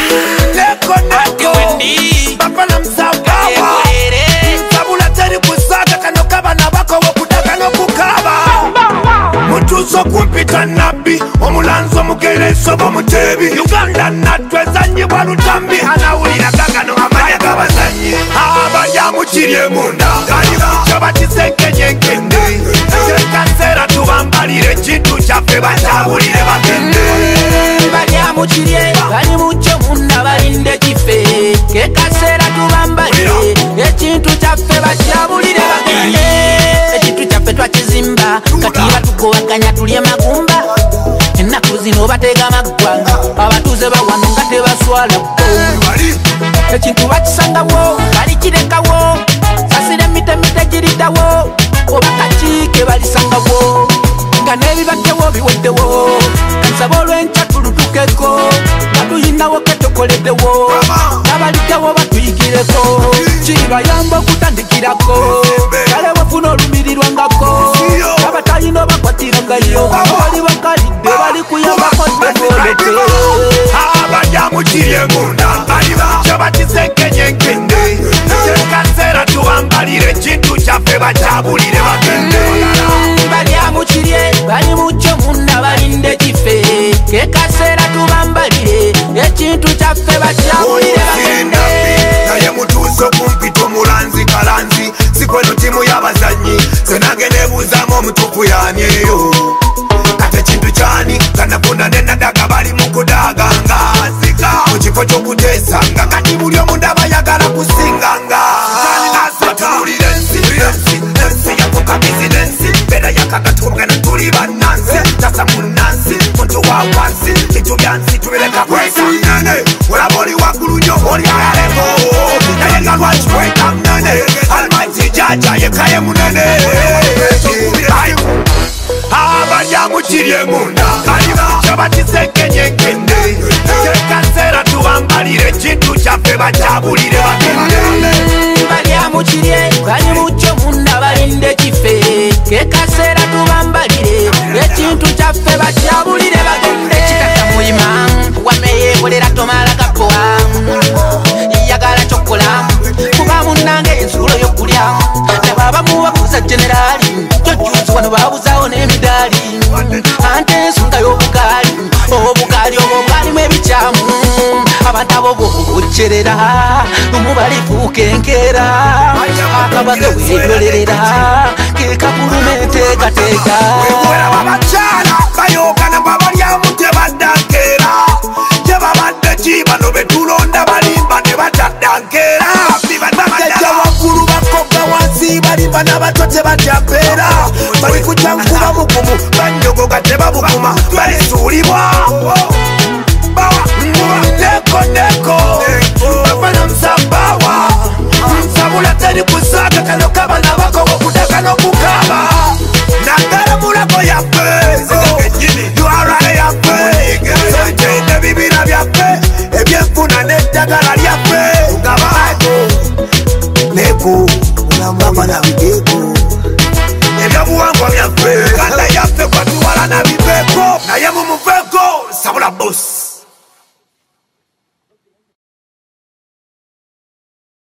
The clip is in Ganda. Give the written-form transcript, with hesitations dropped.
Neko Bapana msabawa Msabula teri kusaga kano kaba na bako wakudaga no kukaba Mutuso kumpita nabi Omulanzo mugeleso bomutebi Uganda natweza nye walutambi Anawulira gagano amanya kabazanye Abaya muchirie munda Chaba chiseke nyenkende Chekasera tubambalire chintu chafe bachabulire bagende Abaya muchirie bali mucho munda balinde chife Kekasera tubambalire echintu chafe bachabulire bagende Echintu chafe twachizimba Katira tukowakanya tulye magumba Ennaku zino batega maggwanga abatuze bawano nga tebaswala Echintu bakisangawo balikirekawo sasire mitemite giriddawo oba kakiike balisangawo nga n'ebibaddewo biweddewo kansaba olw'enkya tulutukeko nga tuyinawo ketokoleddewo abaliddewo batuyigireko kibayamba okutandikirako kale bafuna olumirirwangako abatalina bakwatirangayo bali bakalidde bali kuyambako demolete Abaya muchirie munda Chaba chiseke nyenkende Chekasera tuambalire chintu chafe bachabulire bagende Balya muchirie bali mucho munda balinde chife Kekasera tubambalire echintu chafe bachabulire bagende Naye mutuso kumpito mulanzi kalanzi Sikweno timu y'abazanyi Senage nebuzamu omutuku yanyeyo Kate chintu chani Kanakunda nenadaga bali mukudaga Ngazika Muchifo chokutesanga Kati buli omunda bayagala kusinganga Atulire ensi yakoka bizinensi Beda yakagatunga natuli banansi Tasa munansi muntu wa wansi Kitu byansi tubeleka kwesa Nene Wala boli wakulu nyo boli ayaleko Naye ngagwachi weka mnene Almighty Jaja yekaye munene Abaya muchirie munda Chaba chiseke nyenkende Chekasera tubambalire chintu chafe bachabulire bagende Balya muchirie bali mucho munda balinde chife Kekasera tubambalire echintu chafe bachabulire bagende Chitata muyima wameye kolera tomala kakoa Yagala chokola kuba munange ensulo yokulya Nababa muwabuza generali Jojuzi wano babuzawo n'emidali Ante ensonga y'obugaali Obugaali obwo mwebicamu Abantu abo bobucherera Numubalifuuka enkeera Akabage weeyolerera Kekakulume teekateeka Wewera babakyala bayogana babalyamu tebaddankeera Tebabadde ki bano betulonda balimba ne bataddankeera Bajja waggulu bakogga wansi balimba n'abato tebatyampeera Bali kujja nkuba bugumu banyogoga tebabuguma balisuulibwa Neko Bafana msabawa Msabula teri kusaga kano kaba na bako wakudaga no kukaba Nagara mulako ya fe You are right ya fe Sojende bibina bya fe Ebyefuna netagala lya fe Ugabago Neko Unambaba na bideko Ebyabuwangwa bya fe Kanda ya fe kwa tuwala na bibeko Na yemu mufeko Sabula boss